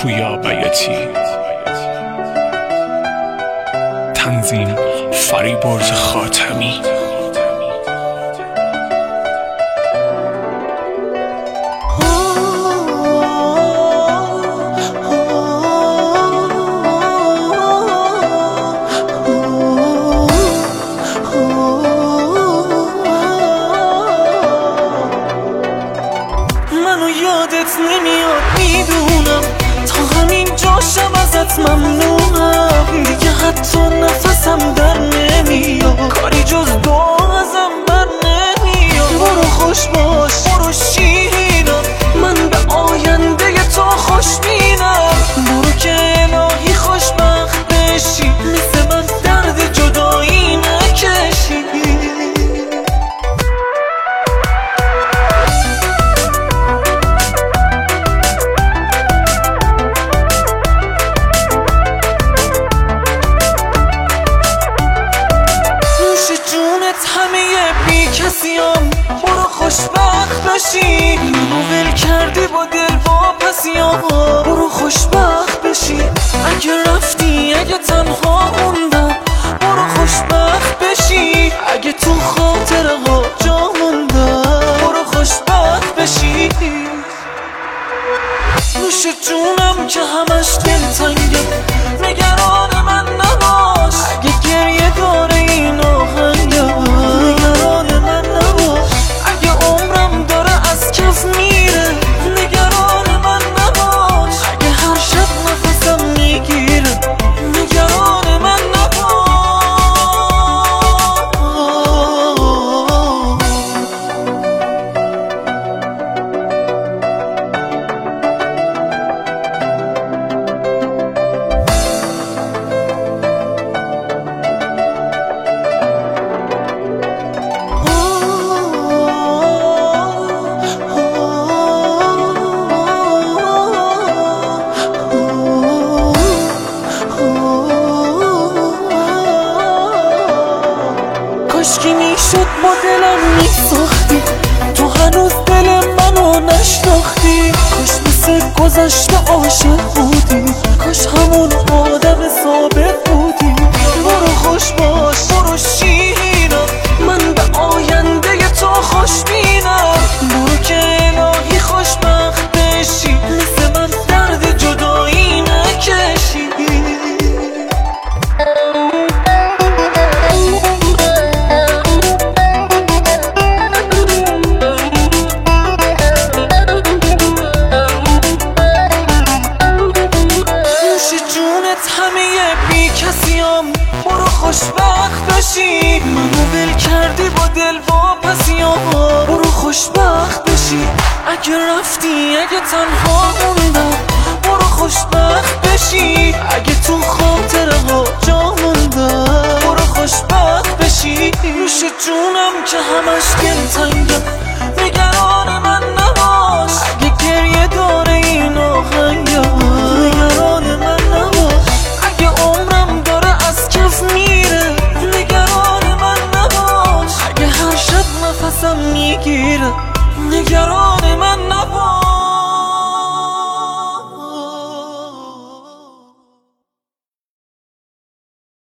پویا بیاتی. تنظیم فریبرز خاتمی. منو یادت نمیاد میدونم، تا همین جاشم ازت ممنونم. دیگه حتی نفسم در نمیاد، کاری جز دعا ازم بر نمیاد. برو خوش باش، برو شیرینم، من به آینده تو خوشبینم. برو که الهی خوشبخت بشی، مثل من درد جدایی نکشی. همه بی کسیم، برو خوشبخت بشی. منو ول کردی با دل واپسیام، برو خوشبخت بشی. اگه رفتی، اگه تنها موندم، برو خوشبخت بشی. اگه تو خاطره ها جا موندم، برو خوشبخت بشی. نوش جونم که همش دلتنگه، نگران من نباش. اگه گریه داره این آهنگه، نگران من نباش. اگه عمرم داره از کف میره، نگران من نباش. اگه هر شب نفسم میگیره، نگران من نباش. کاشکی میشد با دلم میساختی، تو هنوز دل منو نشناختی. کاش مثل گذشته عاشق بودی، کاش همون آدم ثابت بودی. برو خوش باش، برو شیرینم، من به آینده تو خوشبینم. برو که الهی خوشبخت بشی، مثل من درد جدایی نکشی. همه بی کسیم، برو خوشبخت بشی. منو ول کردی با دل واپسیام، برو خوشبخت بشی. اگه رفتی، اگه تنها موندم، برو خوشبخت بشی. اگه تو خاطره ها جا موندم، برو خوشبخت بشی. نوش جونم که همش دلتنگم، نگران من نباش. اگه گریه داره این آهنگه، نگران من نباش. اگه عمرم داره از کف میره، نگران من نباش. اگه هر شب نفسم میگیره، نگران